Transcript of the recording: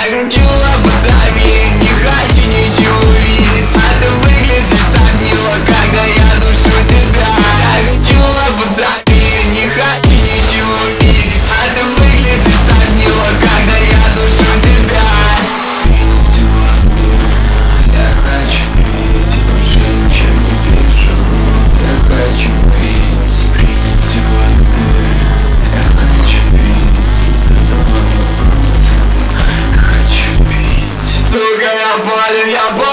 хочу лоботомию, не хочу ничего видеть. А ты выглядишь так мило, когда я душу тебя. Я хочу лоботомию, не хочу ничего видеть. А ты выглядишь так мило, когда я душу тебя. Принеси воды, я хочу пить, уже ничего не вижу. Я хочу пить, принеси воды, я хочу пить, задавай вопросы. Хочу пить. Сука, я болен, я болен.